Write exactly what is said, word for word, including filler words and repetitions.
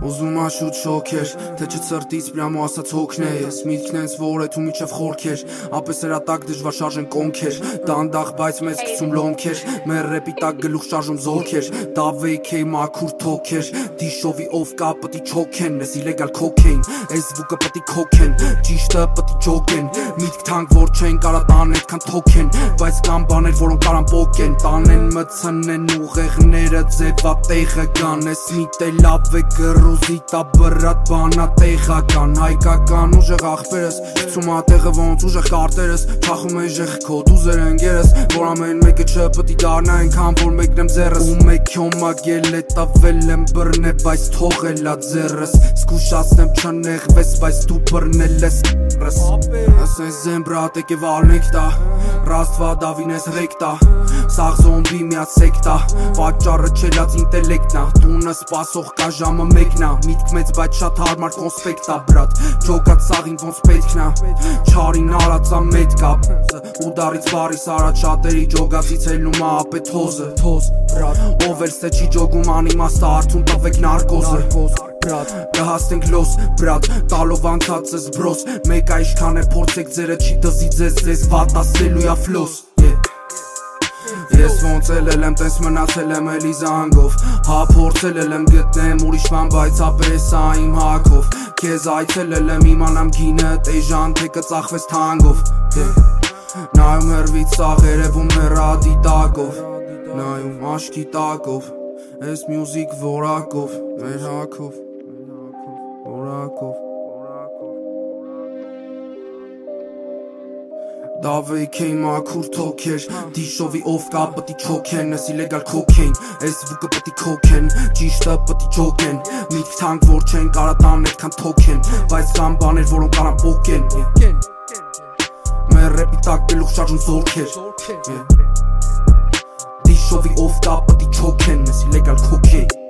Ուզում աշուտ շոքեր, թե չէ ծրտից պրամու ասած հոգն է ես Միտքն ենց որ էթ ու միջև խորքեր Ապես երատակ դժվար շարժեն կոնքեր Դանդաղ բայց մեծ գցում լոմքեր Մեր ռեպի տակ գլուխ շարժում զորքեր Դավեյք էի մաքուր թոքեր Դիշովի ով կա պտի չոքեն Ես իլեգալ կոքեին Այս վուկը պտի քոքեն Ճիշտը պտի ջոկեն Միտք թանք որ չեն կարա տան էտքան թոքեն Բայց կան բաներ որոնք կարան պոկեն Տանեն մցնեն ուղեղները ձևա տեղը գան Ես միտե լավ է գրուզի տա բրատ բանա տեղական Հայկական ուժեղ աղբերս Գցում ատեղը ոնց ուժեղ կարտերս Չախում են ժեղ քո դուզեր ընգերս Որ ամեն մեկը չպտի դարնա ենքան որ մեկնեմ ձերս Ու մեկ հոմագել է տավել եմ բրնե բայց թողելա ձերս Սկուշացնեմ չնեղվես բայց դու բրնել ես Ասես զեմ բրատ եկև արնեք տա Ռաստվա դավին ես ռեք տա Սաղ զոմբի միած սեկտա Պատճառը չելած ինտելեկտնա Տունը սպասող կա ժամը մեկնա Միտք մեծ բայց շատ հարմար կոնսպեկտա բրատ Ջոկած սաղին ոնց պետքնա Չարին արածա մետ կապ Ու դարից բարիս արած շատերի ջոգացից ելնում ա ապետ հոզը Թոզ բրատ Ով էլ ստե չի ջոգում անիմաստա արդուն տվեք նարկոզը Կհաստենք լոս, բրատ, տալով անցածս բրոս Մեկ այշքան է փորձեք ձերը չի դզի ձեզ ձեզ վատասելու յա ֆլոս Ես ոնց էլ եմ տես մնացել եմ էլի զանգով Հա փորձել եմ գտնեմ ուրիշ բան բայց ապրես ա իմ հակով Քեզ այցելել եմ իմանամ գինը տեժան թե կծախվես թանգով Նայում հերվից սաղ երևում հեռադի տակով Նայում աշկի տակով Ես մյուզիկ որակով մեր հակով Որակով Դավեյք էի մաքուր թոքեր Դիշովի ով կա պտի չոքեն Ես իլեգալ կոքեին Այս վուկը պտի քոքեն Ճիշտը պտի ջոկեն Միտք թանք որ չեն կարա տան էտքան թոքեն Բայց կան բաներ որոնք կարան պոկեն Մեր ռեպի տակ գլուխ շարժում զորքեր Դիշովի ով կա պտի չոքեն Ես իլեգալ կոքեին